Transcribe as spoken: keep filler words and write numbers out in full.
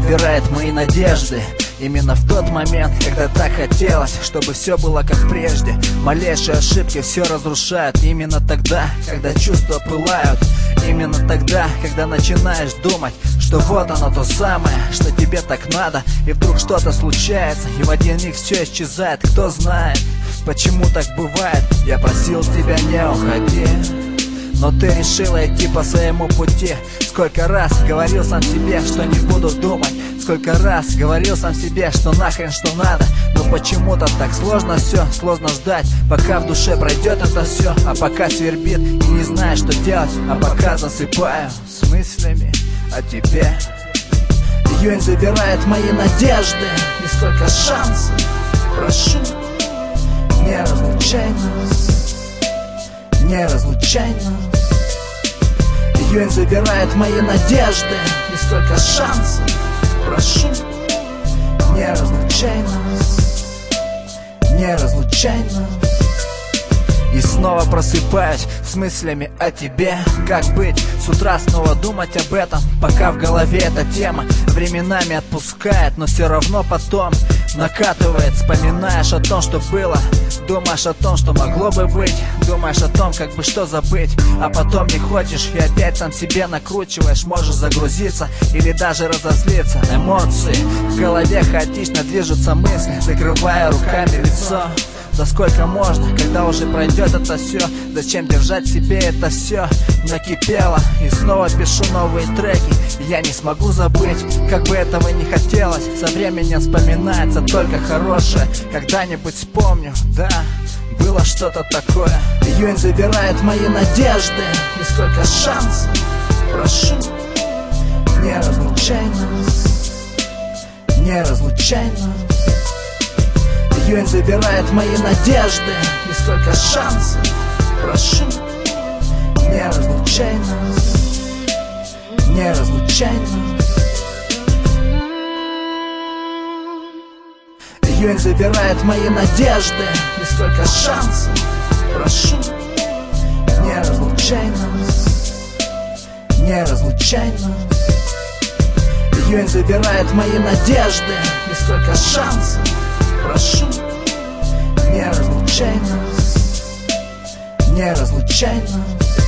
забирает мои надежды. Именно в тот момент, когда так хотелось, чтобы все было как прежде. Малейшие ошибки все разрушают. Именно тогда, когда чувства пылают. Именно тогда, когда начинаешь думать, что вот оно то самое, что тебе так надо. И вдруг что-то случается, и в один миг все исчезает. Кто знает, почему так бывает. Я просил тебя не уходи, но ты решила идти по своему пути. Сколько раз говорил сам себе, что не буду думать. Сколько раз говорил сам себе, что нахрен что надо. Но почему-то так сложно все, сложно ждать, пока в душе пройдет это все. А пока свербит и не знаю, что делать. А пока засыпаю с мыслями о тебе. Июнь забирает мои надежды. И сколько шансов, прошу, не разлучай нас, не разлучай нас. Июнь забирает мои надежды. И сколько шансов, прошу, не разлучай нас, не разлучай нас. И снова просыпаюсь с мыслями о тебе. Как быть? С утра снова думать об этом, пока в голове эта тема временами отпускает, но все равно потом накатывает. Вспоминаешь о том, что было, думаешь о том, что могло бы быть, думаешь о том, как бы что забыть, а потом не хочешь и опять сам себе накручиваешь. Можешь загрузиться или даже разозлиться. Эмоции в голове хаотично движутся мысли, закрывая руками лицо. Да сколько можно, когда уже пройдет это все? Зачем держать в себе это все? Накипело, и снова пишу новые треки. Я не смогу забыть, как бы этого не хотелось. Со временем вспоминается только хорошее. Когда-нибудь вспомню, да, было что-то такое. Июнь забирает мои надежды. И сколько шансов, прошу, не разлучай нас, не разлучай нас. Июнь забирает мои надежды. И сколько шансов, прошу, не разлучай нас, не разлучай нас. Июнь забирает мои надежды. И сколько шансов, прошу, не разлучай нас, не разлучай нас. Июнь забирает мои надежды. И сколько шансов, прошу, не разлучай нас, не разлучай нас.